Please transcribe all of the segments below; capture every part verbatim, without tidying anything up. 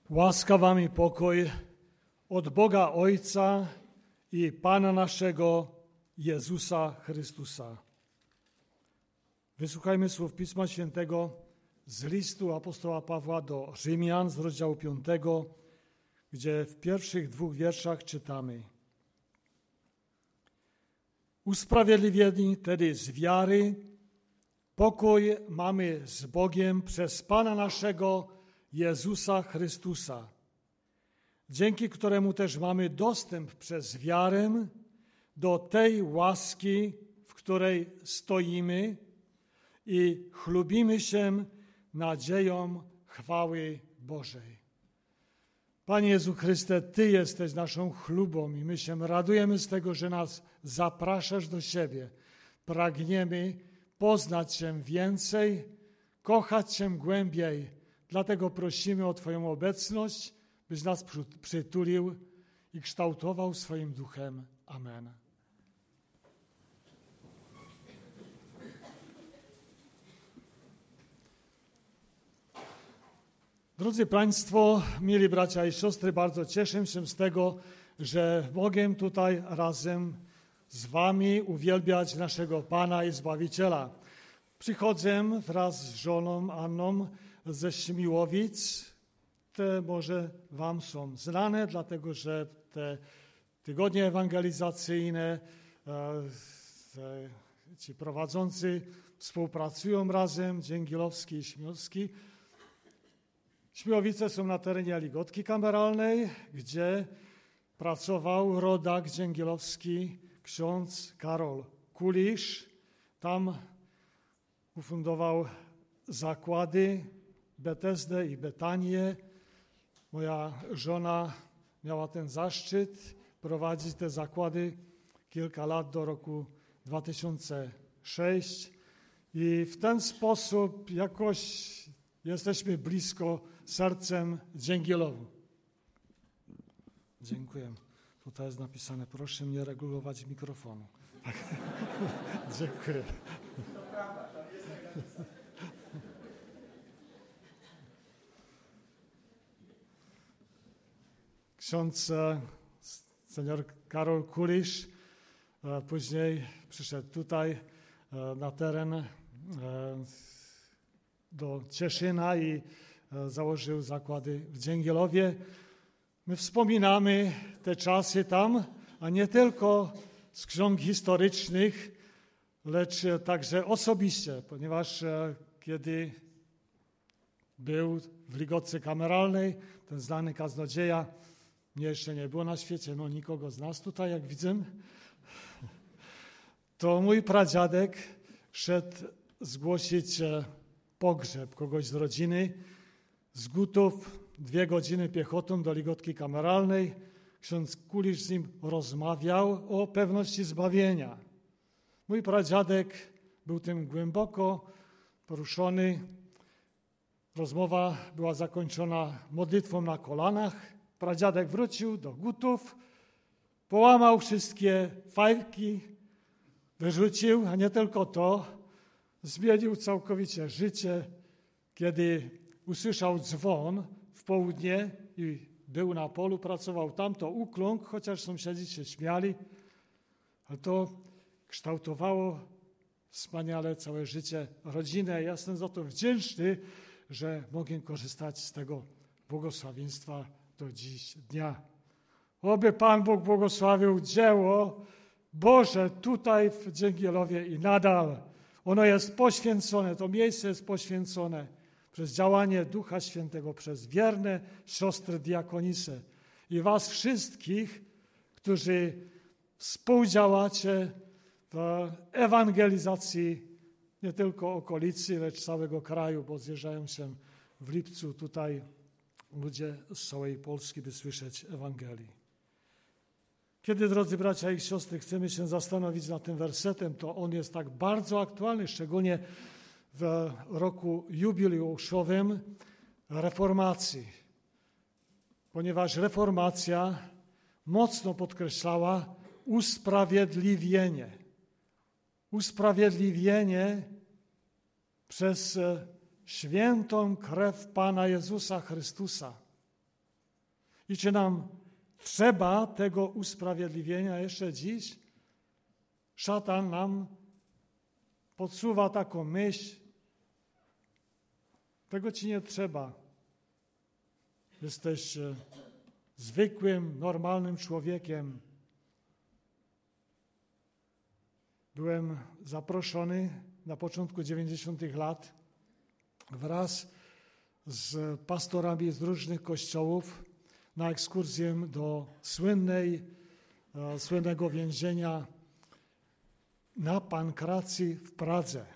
Łaska wam i pokój od Boga Ojca i Pana naszego Jezusa Chrystusa. Wysłuchajmy słów Pisma Świętego z listu apostoła Pawła do Rzymian z rozdziału piątego, gdzie w pierwszych dwóch wierszach czytamy: Usprawiedliwieni tedy z wiary, pokój mamy z Bogiem przez Pana naszego Jezusa Chrystusa, dzięki któremu też mamy dostęp przez wiarę do tej łaski, w której stoimy i chlubimy się nadzieją chwały Bożej. Panie Jezu Chryste, Ty jesteś naszą chlubą i my się radujemy z tego, że nas zapraszasz do siebie. Pragniemy poznać Cię więcej, kochać Cię głębiej. Dlatego prosimy o Twoją obecność, byś nas przytulił i kształtował swoim duchem. Amen. Drodzy Państwo, mili bracia i siostry, bardzo cieszę się z tego, że mogę tutaj razem z Wami uwielbiać naszego Pana i Zbawiciela. Przychodzę wraz z żoną Anną ze Śmiłowic. Te może Wam są znane, dlatego że te tygodnie ewangelizacyjne, ci prowadzący współpracują razem, Dzięgilowski i Śmiłowski. Śmiłowice są na terenie Ligotki Kameralnej, gdzie pracował rodak dzięgielowski, ksiądz Karol Kulisz. Tam ufundował zakłady Betesdę i Betanię. Moja żona miała ten zaszczyt prowadzić te zakłady kilka lat do roku dwa tysiące szóstego i w ten sposób jakoś jesteśmy blisko sercem Dzięgielowu. Dziękuję. Tutaj jest napisane, proszę nie regulować mikrofonu. Dziękuję. Ksiądz senior Karol Kulisz później przyszedł tutaj na teren do Cieszyna i założył zakłady w Dzięgielowie. My wspominamy te czasy tam, a nie tylko z ksiąg historycznych, lecz także osobiście, ponieważ kiedy był w Ligotce Kameralnej, ten znany kaznodzieja, mnie jeszcze nie było na świecie, no nikogo z nas tutaj, jak widzę, to mój pradziadek szedł zgłosić pogrzeb kogoś z rodziny, z Gutów, dwie godziny piechotą do Ligotki Kameralnej. Ksiądz Kulisz z nim rozmawiał o pewności zbawienia. Mój pradziadek był tym głęboko poruszony. Rozmowa była zakończona modlitwą na kolanach. Pradziadek wrócił do Gutów, połamał wszystkie fajki, wyrzucił, a nie tylko to, zmienił całkowicie życie, kiedy usłyszał dzwon w południe i był na polu, pracował tam, to ukląkł, chociaż sąsiedzi się śmiali, ale to kształtowało wspaniale całe życie rodzinę. Ja jestem za to wdzięczny, że mogę korzystać z tego błogosławieństwa do dziś dnia. Oby Pan Bóg błogosławił dzieło Boże tutaj w Dzięgielowie i nadal. Ono jest poświęcone, to miejsce jest poświęcone przez działanie Ducha Świętego, przez wierne siostry diakonisy i was wszystkich, którzy współdziałacie w ewangelizacji nie tylko okolicy, lecz całego kraju, bo zjeżdżają się w lipcu tutaj ludzie z całej Polski, by słyszeć Ewangelii. Kiedy, drodzy bracia i siostry, chcemy się zastanowić nad tym wersetem, to on jest tak bardzo aktualny, szczególnie w roku jubileuszowym reformacji, ponieważ reformacja mocno podkreślała usprawiedliwienie. Usprawiedliwienie przez świętą krew Pana Jezusa Chrystusa. I czy nam trzeba tego usprawiedliwienia jeszcze dziś? Szatan nam podsuwa taką myśl, tego ci nie trzeba. Jesteś zwykłym, normalnym człowiekiem. Byłem zaproszony na początku dziewięćdziesiątych lat wraz z pastorami z różnych kościołów na ekskursję do słynnej, słynnego więzienia na Pankracji w Pradze.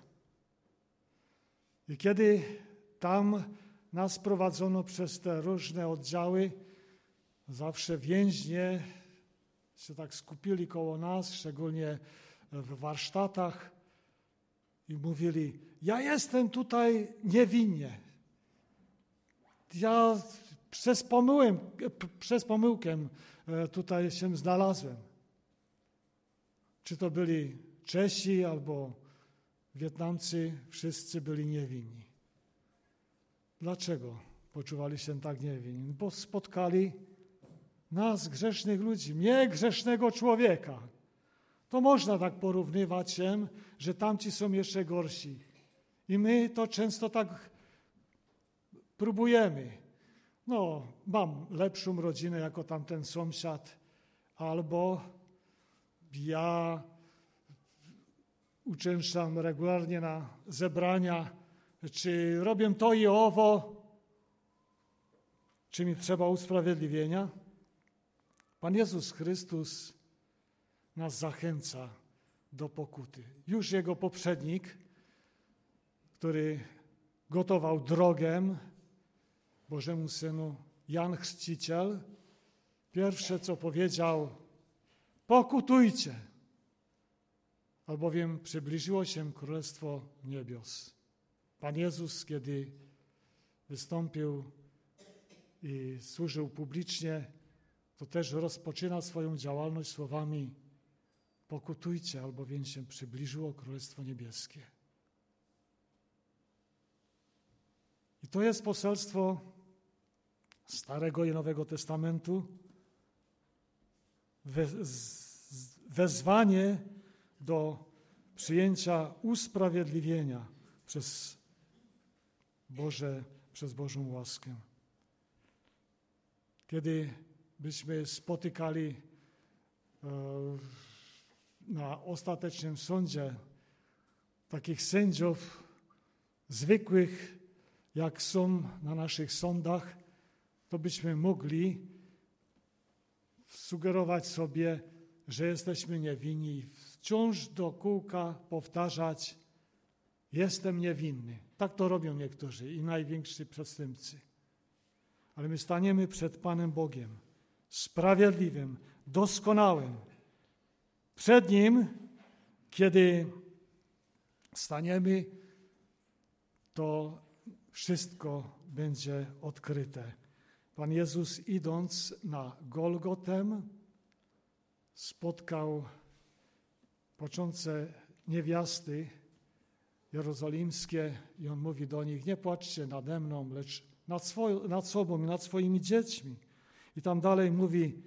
I kiedy tam nas prowadzono przez te różne oddziały, zawsze więźnie się tak skupili koło nas, szczególnie w warsztatach i mówili, ja jestem tutaj niewinnie. Ja przez, pomyłem, przez pomyłkę tutaj się znalazłem. Czy to byli Czesi albo Wietnamcy, wszyscy byli niewinni. Dlaczego poczuwali się tak niewinni? Bo spotkali nas, grzesznych ludzi, mnie, grzesznego człowieka. To można tak porównywać się, że tamci są jeszcze gorsi. I my to często tak próbujemy. No, mam lepszą rodzinę jako tamten sąsiad, albo ja uczęszczam regularnie na zebrania, czy robię to i owo, czy mi trzeba usprawiedliwienia? Pan Jezus Chrystus nas zachęca do pokuty. Już Jego poprzednik, który gotował drogę Bożemu Synu, Jan Chrzciciel, pierwsze co powiedział, pokutujcie, albowiem przybliżyło się Królestwo Niebios. Pan Jezus, kiedy wystąpił i służył publicznie, to też rozpoczyna swoją działalność słowami pokutujcie, albowiem się przybliżyło Królestwo Niebieskie. I to jest poselstwo Starego i Nowego Testamentu, wezwanie do przyjęcia usprawiedliwienia przez Boże, przez Bożą łaskę. Kiedy byśmy spotykali na ostatecznym sądzie takich sędziów zwykłych, jak są na naszych sądach, to byśmy mogli sugerować sobie, że jesteśmy niewinni i wciąż do kółka powtarzać, jestem niewinny. Tak to robią niektórzy i najwięksi przestępcy. Ale my staniemy przed Panem Bogiem, sprawiedliwym, doskonałym. Przed Nim, kiedy staniemy, to wszystko będzie odkryte. Pan Jezus, idąc na Golgotę, spotkał płaczące niewiasty jerozolimskie i On mówi do nich, nie płaczcie nade mną, lecz nad, swoją, nad sobą i nad swoimi dziećmi. I tam dalej mówi,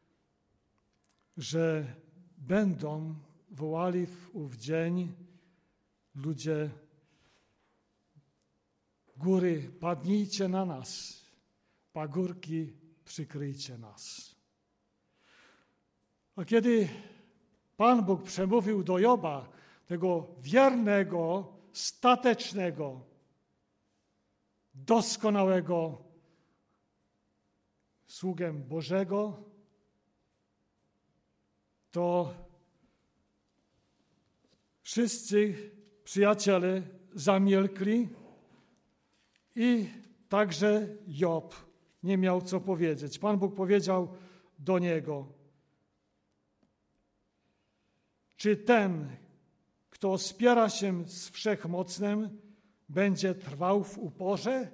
że będą wołali w ów dzień ludzie, góry, padnijcie na nas, pagórki, przykryjcie nas. A kiedy Pan Bóg przemówił do Joba, tego wiernego, statecznego, doskonałego sługę Bożego, to wszyscy przyjaciele zamilkli i także Job nie miał co powiedzieć. Pan Bóg powiedział do niego, czy ten, kto spiera się z Wszechmocnym, będzie trwał w uporze?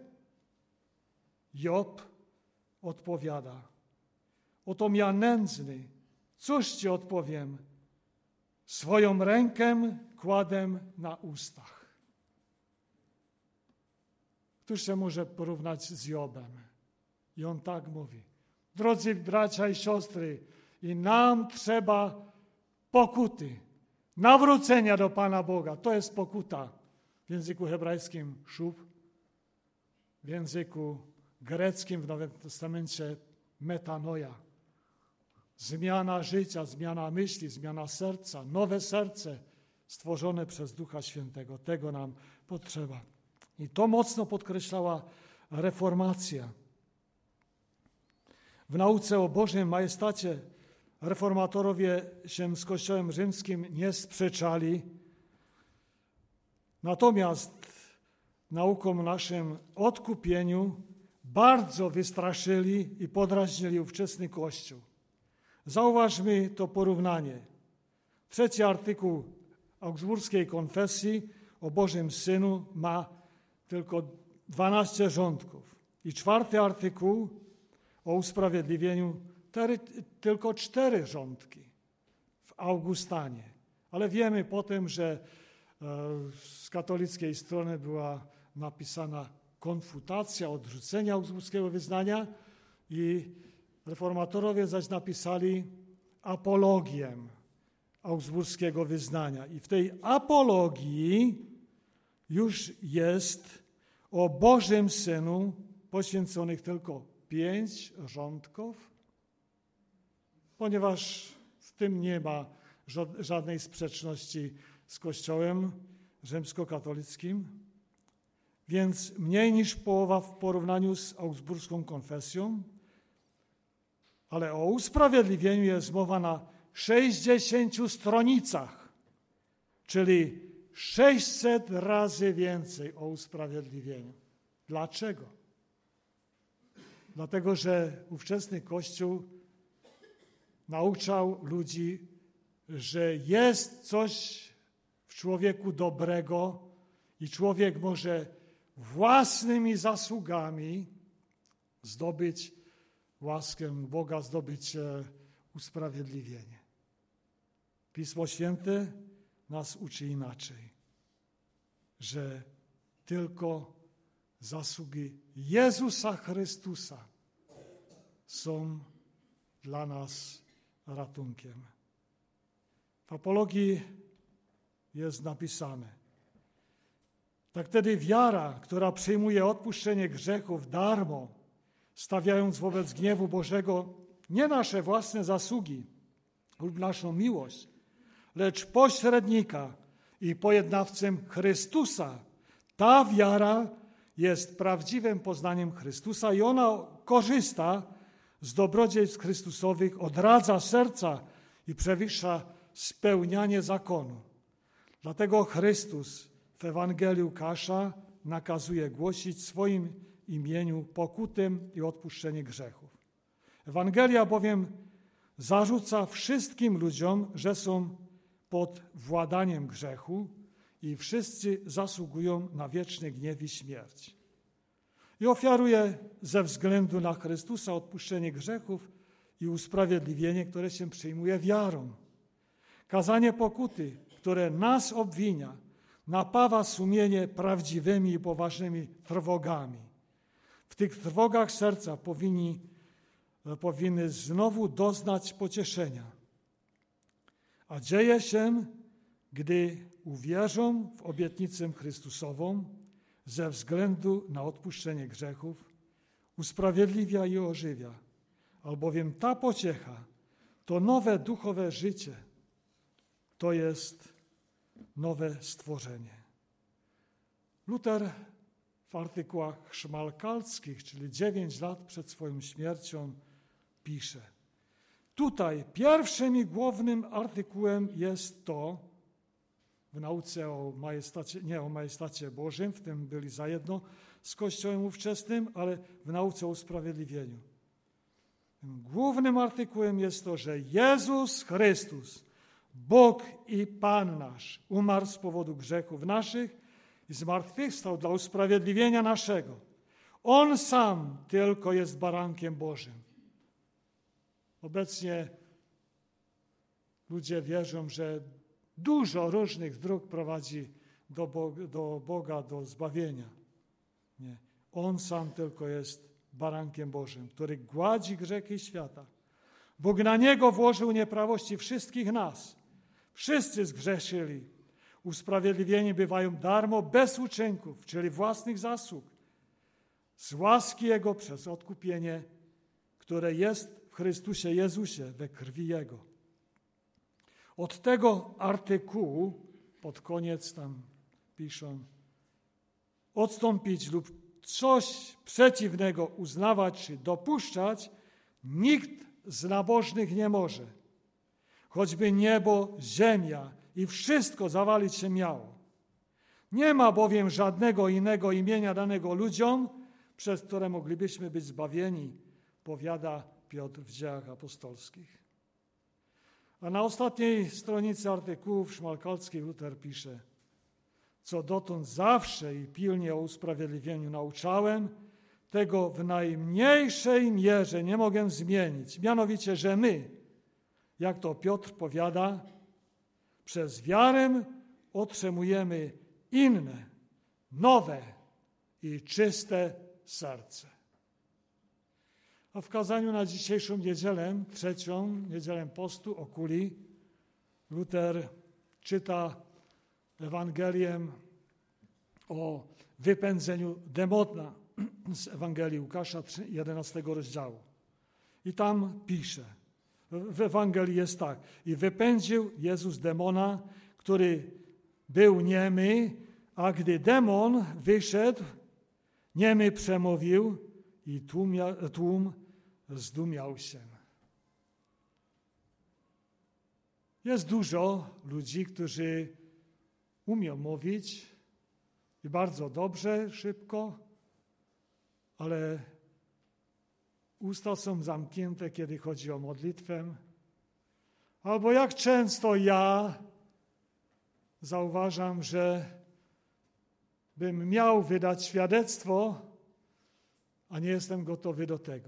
Job odpowiada, otom ja nędzny, cóż ci odpowiem? Swoją rękę kładę na ustach. Któż się może porównać z Jobem? I on tak mówi, Drodzy bracia i siostry, i nam trzeba pokuty, nawrócenia do Pana Boga. To jest pokuta. W języku hebrajskim szub, w języku greckim w Nowym Testamencie metanoja. Zmiana życia, zmiana myśli, zmiana serca, nowe serce stworzone przez Ducha Świętego. Tego nam potrzeba. I to mocno podkreślała reformacja. W nauce o Bożym majestacie reformatorowie się z Kościołem rzymskim nie sprzeczali, natomiast nauką naszym odkupieniu bardzo wystraszyli i podrażnili ówczesny Kościół. Zauważmy to porównanie. Trzeci artykuł Augsburskiej Konfesji o Bożym Synu ma tylko dwanaście rządków i czwarty artykuł o usprawiedliwieniu tery, tylko cztery rządki w Augustanie. Ale wiemy potem, że z katolickiej strony była napisana konfutacja, odrzucenia augsburskiego wyznania i reformatorowie zaś napisali apologię augsburskiego wyznania. I w tej apologii już jest o Bożym Synu poświęconych tylko pięć rządków, ponieważ w tym nie ma żadnej sprzeczności z Kościołem rzymskokatolickim, więc mniej niż połowa w porównaniu z augsburską konfesją, ale o usprawiedliwieniu jest mowa na sześćdziesięciu stronicach, czyli sześćset razy więcej o usprawiedliwieniu. Dlaczego? Dlatego, że ówczesny Kościół nauczał ludzi, że jest coś w człowieku dobrego i człowiek może własnymi zasługami zdobyć łaskę Boga, zdobyć usprawiedliwienie. Pismo Święte nas uczy inaczej, że tylko zasługi Jezusa Chrystusa są dla nas ratunkiem. W apologii jest napisane: tak wtedy wiara, która przyjmuje odpuszczenie grzechów darmo, stawiając wobec gniewu Bożego nie nasze własne zasługi lub naszą miłość, lecz pośrednika i pojednawcę Chrystusa, ta wiara jest prawdziwym poznaniem Chrystusa i ona korzysta z dobrodziejstw Chrystusowych, odradza serca i przewyższa spełnianie zakonu. Dlatego Chrystus w Ewangelii Łukasza nakazuje głosić w swoim imieniu pokutę i odpuszczenie grzechów. Ewangelia bowiem zarzuca wszystkim ludziom, że są pod władaniem grzechu i wszyscy zasługują na wieczny gniew i śmierć. I ofiaruje ze względu na Chrystusa odpuszczenie grzechów i usprawiedliwienie, które się przyjmuje wiarą. Kazanie pokuty, które nas obwinia, napawa sumienie prawdziwymi i poważnymi trwogami. W tych trwogach serca powinni, powinny znowu doznać pocieszenia. A dzieje się, gdy uwierzą w obietnicę Chrystusową ze względu na odpuszczenie grzechów, usprawiedliwia i ożywia, albowiem ta pociecha to nowe duchowe życie, to jest nowe stworzenie. Luter w artykułach szmalkalskich, czyli dziewięć lat przed swoją śmiercią, pisze: tutaj pierwszym i głównym artykułem jest to, w nauce o majestacie, nie o majestacie Bożym, w tym byli za jedno z Kościołem ówczesnym, ale w nauce o usprawiedliwieniu. Tym głównym artykułem jest to, że Jezus Chrystus, Bóg i Pan nasz, umarł z powodu grzechów naszych i zmartwychwstał dla usprawiedliwienia naszego. On sam tylko jest barankiem Bożym. Obecnie ludzie wierzą, że dużo różnych dróg prowadzi do Boga, do, Boga, do zbawienia. Nie. On sam tylko jest barankiem Bożym, który gładzi grzechy świata. Bóg na Niego włożył nieprawości wszystkich nas. Wszyscy zgrzeszyli. Usprawiedliwieni bywają darmo, bez uczynków, czyli własnych zasług, z łaski Jego przez odkupienie, które jest w Chrystusie Jezusie, we krwi Jego. Od tego artykułu, pod koniec tam piszą, odstąpić lub coś przeciwnego uznawać czy dopuszczać, nikt z nabożnych nie może. Choćby niebo, ziemia i wszystko zawalić się miało. Nie ma bowiem żadnego innego imienia danego ludziom, przez które moglibyśmy być zbawieni, powiada Piotr w Dziejach Apostolskich. A na ostatniej stronicy artykułów szmalkalskich Luter pisze: co dotąd zawsze i pilnie o usprawiedliwieniu nauczałem, tego w najmniejszej mierze nie mogę zmienić. Mianowicie, że my, jak to Piotr powiada, przez wiarę otrzymujemy inne, nowe i czyste serce. A w kazaniu na dzisiejszą niedzielę, trzecią niedzielę postu, Okuli, Luter czyta Ewangelię o wypędzeniu demona z Ewangelii Łukasza, jedenastego rozdziału. I tam pisze, w Ewangelii jest tak: i wypędził Jezus demona, który był niemy, a gdy demon wyszedł, niemy przemówił i tłum, tłum zdumiał się. Jest dużo ludzi, którzy umią mówić i bardzo dobrze, szybko, ale usta są zamknięte, kiedy chodzi o modlitwę. Albo jak często ja zauważam, że bym miał wydać świadectwo, a nie jestem gotowy do tego.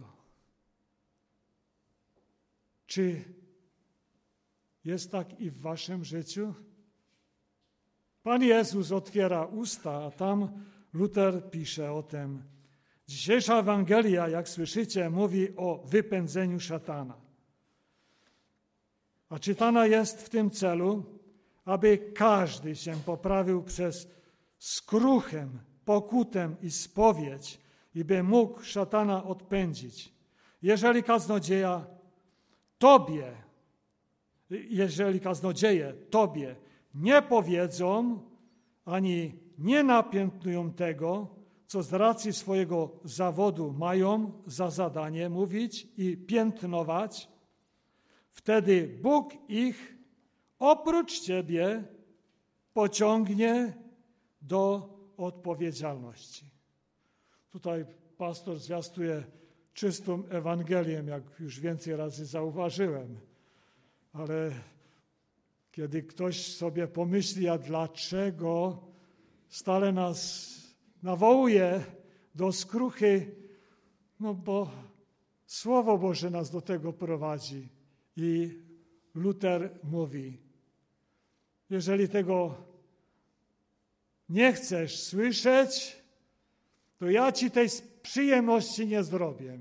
Czy jest tak i w waszym życiu? Pan Jezus otwiera usta, a tam Luter pisze o tym. Dzisiejsza Ewangelia, jak słyszycie, mówi o wypędzeniu szatana. A czytana jest w tym celu, aby każdy się poprawił przez skruchę, pokutę i spowiedź i by mógł szatana odpędzić. Jeżeli kaznodzieja Tobie, jeżeli kaznodzieje Tobie nie powiedzą, ani nie napiętnują tego, co z racji swojego zawodu mają za zadanie mówić i piętnować, wtedy Bóg ich oprócz Ciebie pociągnie do odpowiedzialności. Tutaj pastor zwiastuje czystą Ewangelię, jak już więcej razy zauważyłem, ale kiedy ktoś sobie pomyśli, a dlaczego stale nas nawołuje do skruchy, no bo Słowo Boże nas do tego prowadzi. I Luter mówi, jeżeli tego nie chcesz słyszeć, to ja ci tej przyjemności nie zrobię,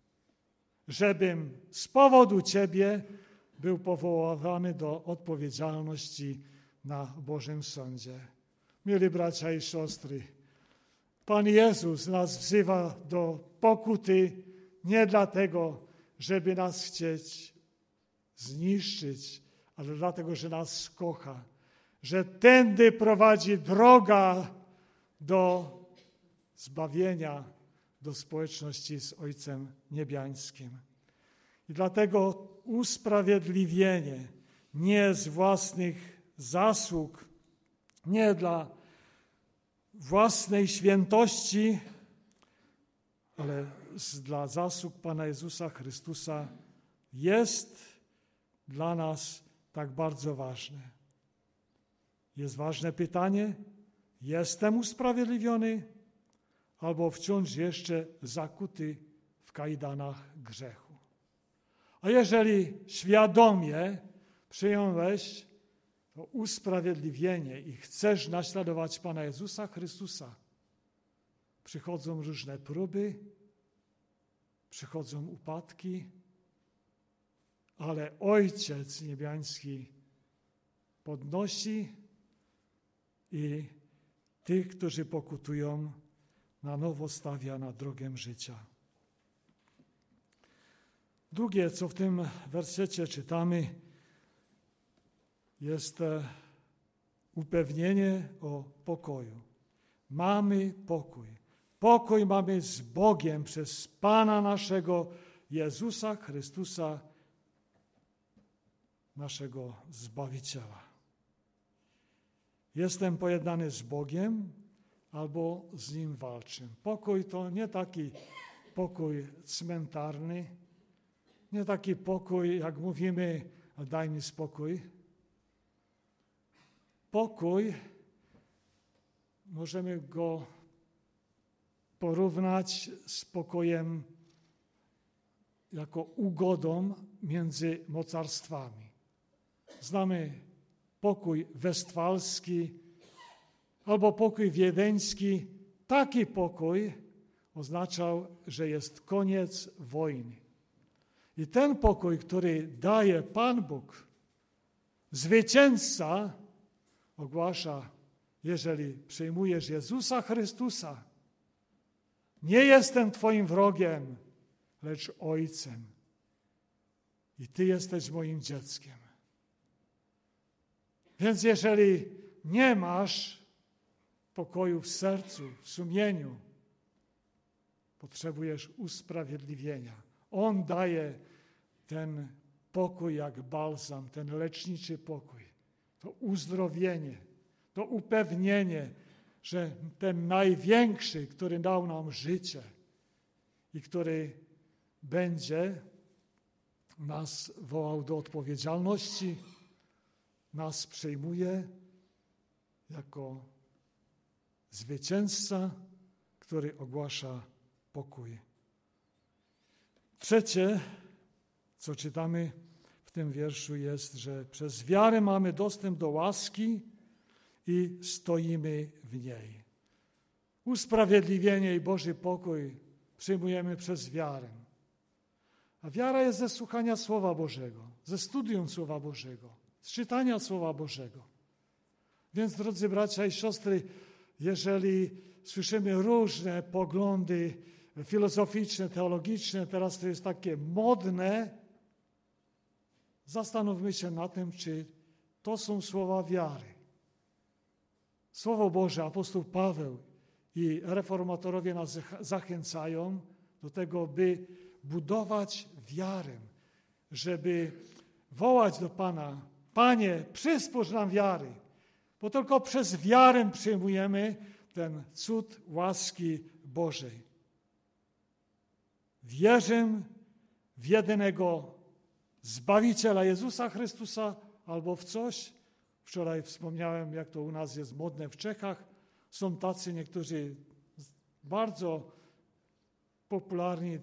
żebym z powodu Ciebie był powołany do odpowiedzialności na Bożym Sądzie. Mieli bracia i siostry, Pan Jezus nas wzywa do pokuty nie dlatego, żeby nas chcieć zniszczyć, ale dlatego, że nas kocha, że tędy prowadzi droga do zbawienia, do społeczności z Ojcem Niebiańskim. I dlatego usprawiedliwienie nie z własnych zasług, nie dla własnej świętości, ale dla zasług Pana Jezusa Chrystusa jest dla nas tak bardzo ważne. Jest ważne pytanie, jestem usprawiedliwiony albo wciąż jeszcze zakuty w kajdanach grzechu. A jeżeli świadomie przyjąłeś to usprawiedliwienie i chcesz naśladować Pana Jezusa Chrystusa, przychodzą różne próby, przychodzą upadki, ale Ojciec Niebiański podnosi i tych, którzy pokutują, na nowo stawia na drogę życia. Drugie, co w tym wersecie czytamy, jest upewnienie o pokoju. Mamy pokój. Pokój mamy z Bogiem przez Pana naszego Jezusa Chrystusa, naszego Zbawiciela. Jestem pojednany z Bogiem albo z Nim walczę. Pokój to nie taki pokój cmentarny, nie taki pokój, jak mówimy, daj mi spokój. Pokój, możemy go porównać z pokojem jako ugodą między mocarstwami. Znamy pokój westfalski albo pokój wiedeński. Taki pokój oznaczał, że jest koniec wojny. I ten pokój, który daje Pan Bóg, zwycięzca, ogłasza, jeżeli przyjmujesz Jezusa Chrystusa, nie jestem Twoim wrogiem, lecz Ojcem. I Ty jesteś moim dzieckiem. Więc jeżeli nie masz pokoju w sercu, w sumieniu, potrzebujesz usprawiedliwienia. On daje ten pokój jak balsam, ten leczniczy pokój, to uzdrowienie, to upewnienie, że ten największy, który dał nam życie i który będzie nas wołał do odpowiedzialności, nas przyjmuje jako zwycięzca, który ogłasza pokój. Trzecie, co czytamy w tym wierszu, jest, że przez wiarę mamy dostęp do łaski i stoimy w niej. Usprawiedliwienie i Boży pokój przyjmujemy przez wiarę. A wiara jest ze słuchania Słowa Bożego, ze studium Słowa Bożego, z czytania Słowa Bożego. Więc, drodzy bracia i siostry, jeżeli słyszymy różne poglądy filozoficzne, teologiczne, teraz to jest takie modne, zastanówmy się nad tym, czy to są słowa wiary. Słowo Boże, apostoł Paweł i reformatorowie nas zachęcają do tego, by budować wiarę, żeby wołać do Pana: Panie, przysporz nam wiary, bo tylko przez wiarę przyjmujemy ten cud łaski Bożej. Wierzę w jedynego Zbawiciela Jezusa Chrystusa albo w coś. Wczoraj wspomniałem, jak to u nas jest modne w Czechach. Są tacy niektórzy bardzo popularni e,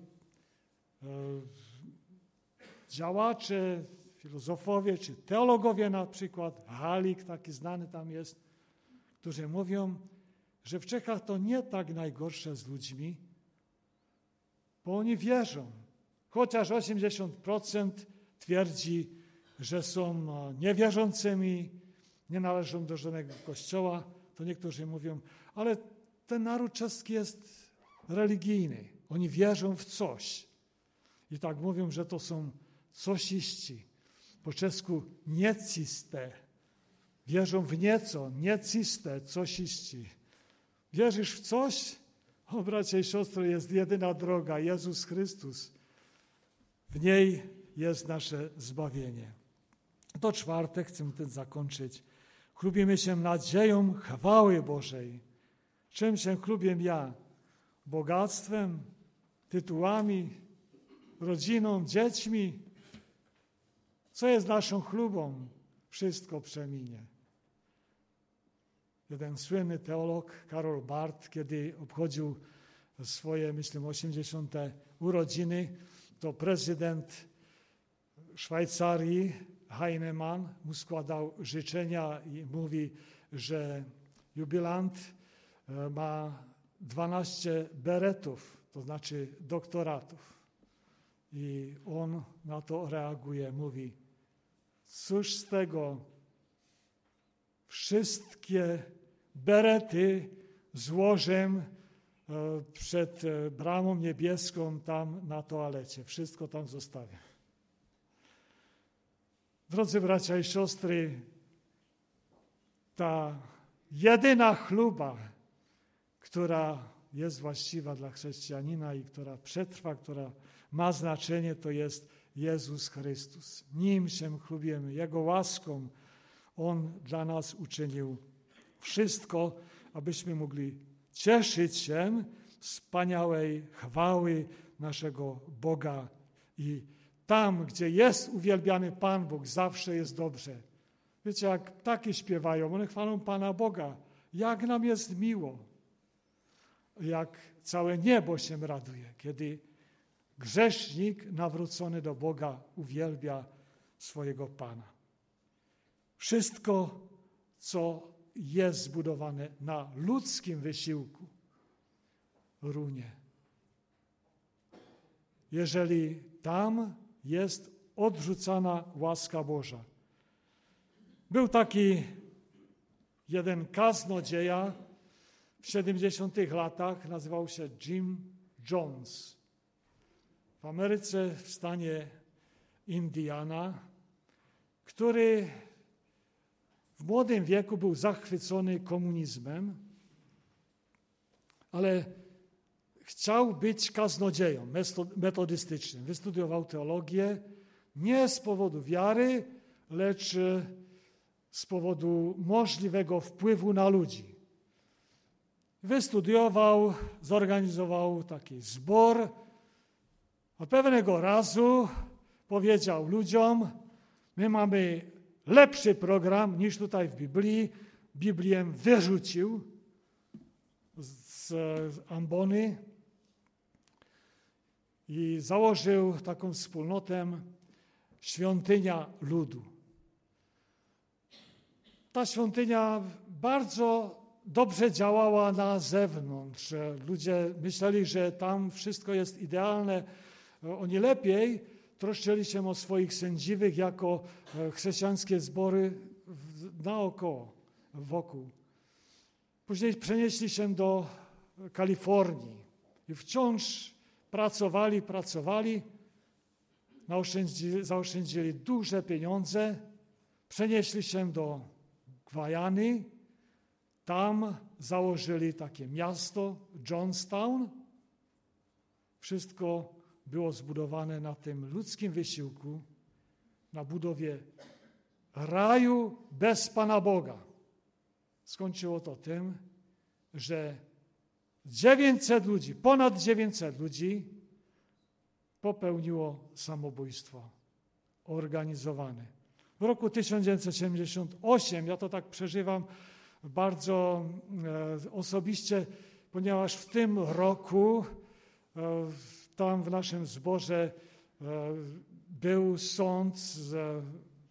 działacze, filozofowie czy teologowie na przykład, Halik taki znany tam jest, którzy mówią, że w Czechach to nie tak najgorsze z ludźmi, bo oni wierzą. Chociaż osiemdziesiąt procent twierdzi, że są niewierzącymi, nie należą do żadnego kościoła, to niektórzy mówią, ale ten naród czeski jest religijny. Oni wierzą w coś. I tak mówią, że to są cosiści. Po czesku nieciste. Wierzą w nieco, nieciste, cosiści. Wierzysz w coś? O, bracia i siostry, jest jedyna droga, Jezus Chrystus. W niej jest nasze zbawienie. To czwarte, chcę ten zakończyć. Chlubimy się nadzieją chwały Bożej. Czym się chlubię ja? Bogactwem, tytułami, rodziną, dziećmi. Co jest naszą chlubą? Wszystko przeminie. Jeden słynny teolog, Karol Barth, kiedy obchodził swoje, myślę, osiemdziesiąte urodziny, to prezydent Szwajcarii, Heinemann, mu składał życzenia i mówi, że jubilant ma dwanaście beretów, to znaczy doktoratów. I on na to reaguje, mówi, cóż z tego, wszystkie berety złożę przed bramą niebieską tam na toalecie. Wszystko tam zostawię. Drodzy bracia i siostry, ta jedyna chluba, która jest właściwa dla chrześcijanina i która przetrwa, która ma znaczenie, to jest Jezus Chrystus. Nim się chlubimy, Jego łaską On dla nas uczynił wszystko, abyśmy mogli cieszyć się z wspaniałej chwały naszego Boga. I tam, gdzie jest uwielbiany Pan Bóg, zawsze jest dobrze. Wiecie, jak ptaki śpiewają, one chwalą Pana Boga. Jak nam jest miło. Jak całe niebo się raduje, kiedy grzesznik nawrócony do Boga uwielbia swojego Pana. Wszystko, co jest zbudowane na ludzkim wysiłku, runie. Jeżeli tam jest odrzucana łaska Boża. Był taki jeden kaznodzieja w siedemdziesiątych latach, nazywał się Jim Jones. W Ameryce, w stanie Indiana, który w młodym wieku był zachwycony komunizmem, ale chciał być kaznodzieją metodystycznym. Wystudiował teologię nie z powodu wiary, lecz z powodu możliwego wpływu na ludzi. Wystudiował, zorganizował taki zbor, a pewnego razu powiedział ludziom, my mamy lepszy program niż tutaj w Biblii. Biblię wyrzucił z ambony i założył taką wspólnotę Świątynia Ludu. Ta świątynia bardzo dobrze działała na zewnątrz. Ludzie myśleli, że tam wszystko jest idealne. Oni lepiej troszczyli się o swoich sędziwych jako chrześcijańskie zbory naokoło, wokół. Później przenieśli się do Kalifornii i wciąż pracowali, pracowali, zaoszczędzili duże pieniądze, przenieśli się do Gwajany, tam założyli takie miasto, Johnstown. Wszystko było zbudowane na tym ludzkim wysiłku, na budowie raju bez Pana Boga. Skończyło to tym, że dziewięćset ludzi, ponad dziewięćset ludzi popełniło samobójstwo organizowane. W roku tysiąc dziewięćset siedemdziesiątym ósmym, ja to tak przeżywam bardzo e, osobiście, ponieważ w tym roku e, tam w naszym zborze e, był sąd z e,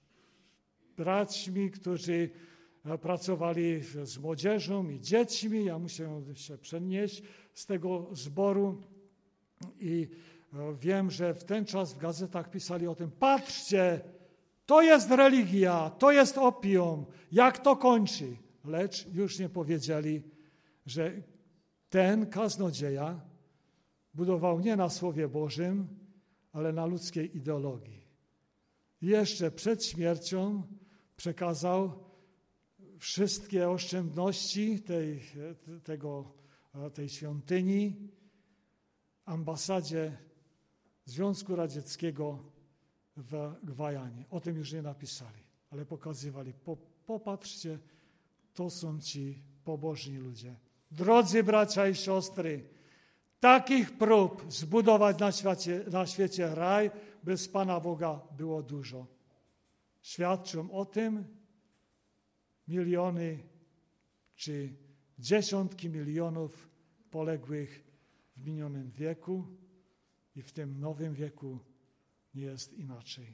braćmi, którzy e, pracowali z młodzieżą i dziećmi. Ja musiałem się przenieść z tego zboru i e, wiem, że w ten czas w gazetach pisali o tym, patrzcie, to jest religia, to jest opium, jak to kończy. Lecz już nie powiedzieli, że ten kaznodzieja budował nie na Słowie Bożym, ale na ludzkiej ideologii. I jeszcze przed śmiercią przekazał wszystkie oszczędności tej, tego, tej świątyni ambasadzie Związku Radzieckiego w Gwajanie. O tym już nie napisali, ale pokazywali. Po, popatrzcie, to są ci pobożni ludzie. Drodzy bracia i siostry, takich prób zbudować na świecie, na świecie raj bez Pana Boga było dużo. Świadczą o tym miliony czy dziesiątki milionów poległych w minionym wieku i w tym nowym wieku nie jest inaczej.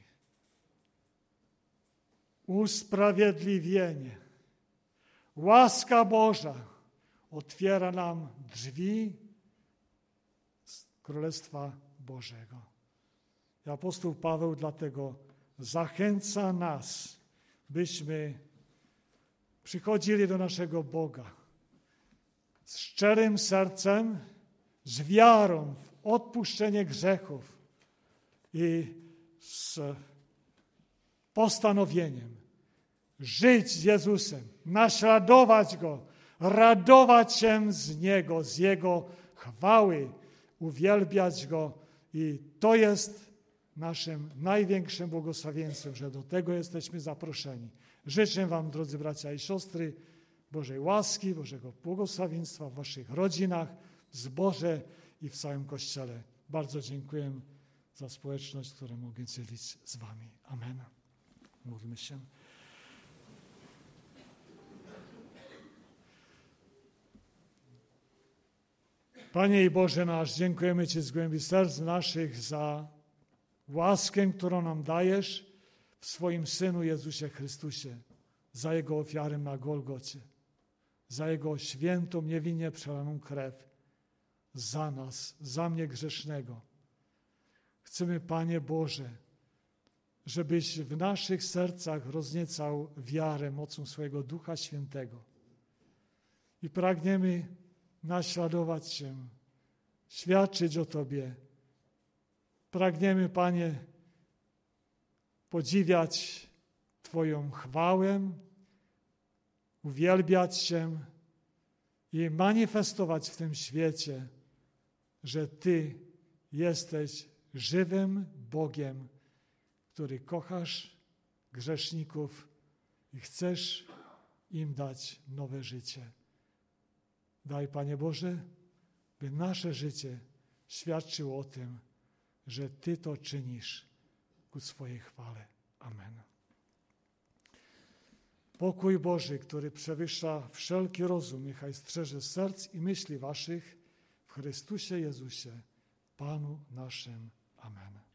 Usprawiedliwienie, łaska Boża otwiera nam drzwi z Królestwa Bożego. I apostoł Paweł dlatego zachęca nas, byśmy przychodzili do naszego Boga z szczerym sercem, z wiarą w odpuszczenie grzechów i z postanowieniem żyć z Jezusem, naśladować Go, radować się z Niego, z Jego chwały, uwielbiać Go. I to jest naszym największym błogosławieństwem, że do tego jesteśmy zaproszeni. Życzę wam, drodzy bracia i siostry, Bożej łaski, Bożego błogosławieństwa w waszych rodzinach, w zborze i w całym Kościele. Bardzo dziękuję za społeczność, którą mogę dzielić z wami. Amen. Módlmy się. Panie i Boże nasz, dziękujemy Ci z głębi serc naszych za łaskę, którą nam dajesz w swoim Synu Jezusie Chrystusie, za Jego ofiarę na Golgocie, za Jego świętą, niewinnie przelaną krew, za nas, za mnie grzesznego. Chcemy, Panie Boże, żebyś w naszych sercach rozniecał wiarę mocą swojego Ducha Świętego i pragniemy naśladować się, świadczyć o Tobie. Pragniemy, Panie, podziwiać Twoją chwałę, uwielbiać się i manifestować w tym świecie, że Ty jesteś żywym Bogiem, który kochasz grzeszników i chcesz im dać nowe życie. Daj, Panie Boże, by nasze życie świadczyło o tym, że Ty to czynisz ku swojej chwale. Amen. Pokój Boży, który przewyższa wszelki rozum, niechaj strzeże serc i myśli waszych w Chrystusie Jezusie, Panu naszym. Amen.